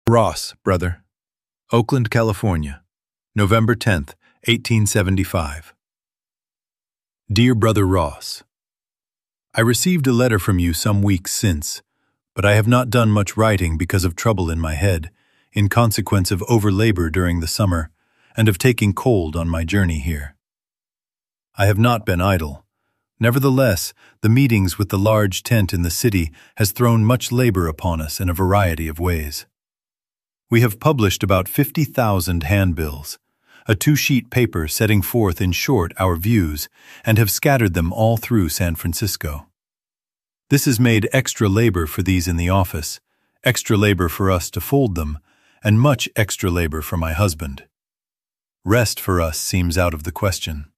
Ross, brother. Oakland, California, November 10th, 1875. Dear Brother Ross, I received a letter from you some weeks since, but I have not done much writing because of trouble in my head, in consequence of overlabor during the summer, and of taking cold on my journey here. I have not been idle. Nevertheless, the meetings with the large tent in the city has thrown much labor upon us in a variety of ways. We have published about 50,000 handbills, a 2-sheet paper setting forth in short our views, and have scattered them all through San Francisco. This has made extra labor for these in the office, extra labor for us to fold them, and much extra labor for my husband. Rest for us seems out of the question.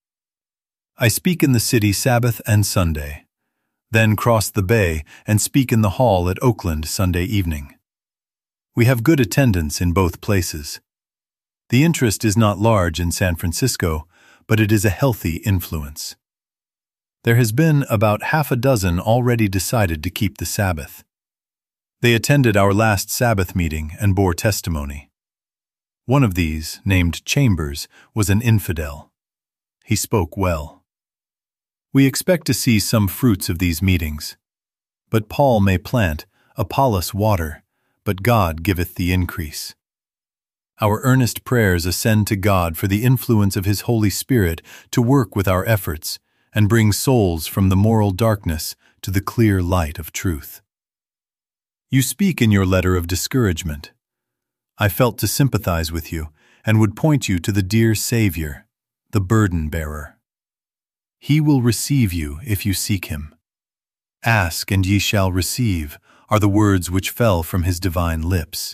I speak in the city Sabbath and Sunday, then cross the bay and speak in the hall at Oakland Sunday evening. We have good attendance in both places. The interest is not large in San Francisco, but it is a healthy influence. There has been about half a dozen already decided to keep the Sabbath. They attended our last Sabbath meeting and bore testimony. One of these, named Chambers, was an infidel. He spoke well. We expect to see some fruits of these meetings. But Paul may plant, Apollos water, but God giveth the increase. Our earnest prayers ascend to God for the influence of His Holy Spirit to work with our efforts and bring souls from the moral darkness to the clear light of truth. You speak in your letter of discouragement. I felt to sympathize with you and would point you to the dear Savior, the burden-bearer. He will receive you if you seek Him. Ask and ye shall receive are the words which fell from His divine lips.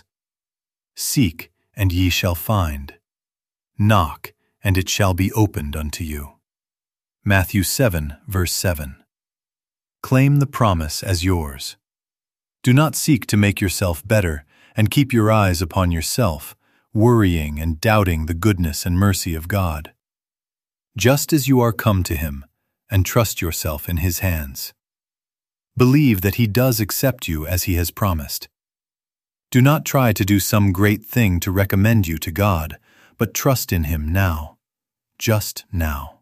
Seek, and ye shall find. Knock, and it shall be opened unto you. Matthew 7, verse 7. Claim the promise as yours. Do not seek to make yourself better, and keep your eyes upon yourself, worrying and doubting the goodness and mercy of God. Just as you are come to Him, and trust yourself in His hands. Believe that He does accept you as He has promised. Do not try to do some great thing to recommend you to God, but trust in Him now, just now.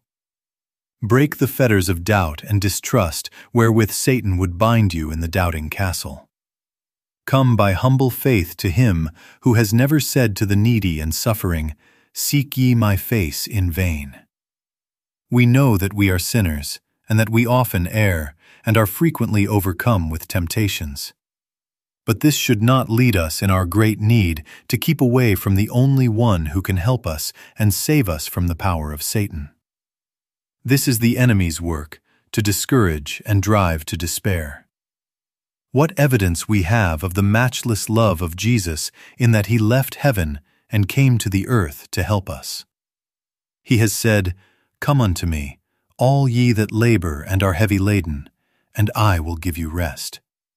Break the fetters of doubt and distrust wherewith Satan would bind you in the doubting castle. Come by humble faith to Him who has never said to the needy and suffering, "Seek ye my face in vain." We know that we are sinners, and that we often err, and are frequently overcome with temptations. But this should not lead us in our great need to keep away from the only one who can help us and save us from the power of Satan. This is the enemy's work, to discourage and drive to despair. What evidence we have of the matchless love of Jesus in that He left heaven and came to the earth to help us. He has said, "Come unto me, all ye that labor and are heavy laden, and I will give you rest.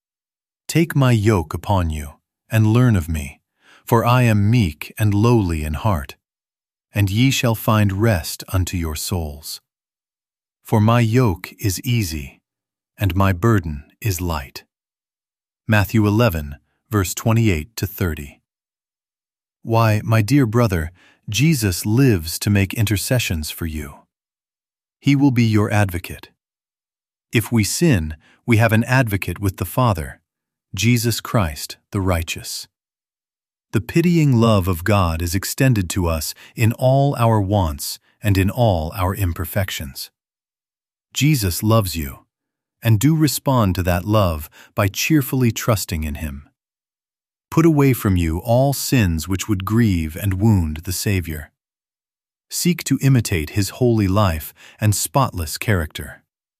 Take my yoke upon you, and learn of me, for I am meek and lowly in heart, and ye shall find rest unto your souls. For my yoke is easy, and my burden is light." Matthew 11, verse 28 to 30. Why, my dear brother, Jesus lives to make intercessions for you. He will be your advocate. If we sin, we have an advocate with the Father, Jesus Christ the righteous. The pitying love of God is extended to us in all our wants and in all our imperfections. Jesus loves you, and do respond to that love by cheerfully trusting in Him. Put away from you all sins which would grieve and wound the Savior. Seek to imitate His holy life and spotless character.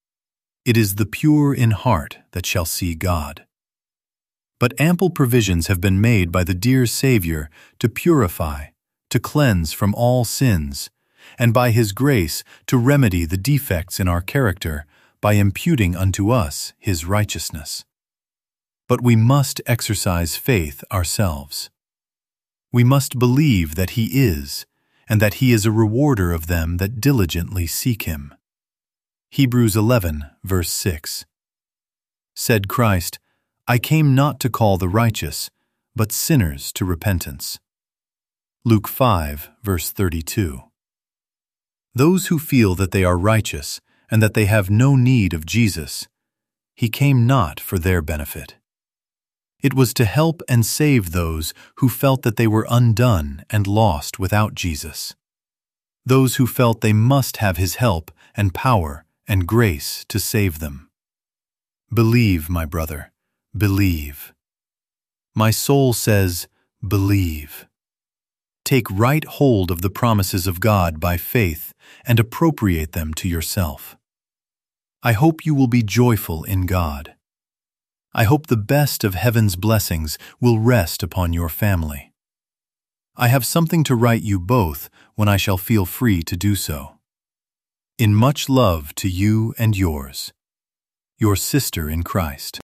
It is the pure in heart that shall see God. But ample provisions have been made by the dear Savior to purify, to cleanse from all sins, and by His grace to remedy the defects in our character by imputing unto us His righteousness. But we must exercise faith ourselves. We must believe that He is, and that He is a rewarder of them that diligently seek Him. Hebrews 11, verse 6. Said Christ, "I came not to call the righteous, but sinners to repentance. Luke 5, verse 32. Those who feel that they are righteous and that they have no need of Jesus, He came not for their benefit. It was to help and save those who felt that they were undone and lost without Jesus. Those who felt they must have His help and power and grace to save them. Believe, my brother, believe. My soul says, believe. Take right hold of the promises of God by faith and appropriate them to yourself. I hope you will be joyful in God. I hope the best of heaven's blessings will rest upon your family. I have something to write you both when I shall feel free to do so. In much love to you and yours, your sister in Christ.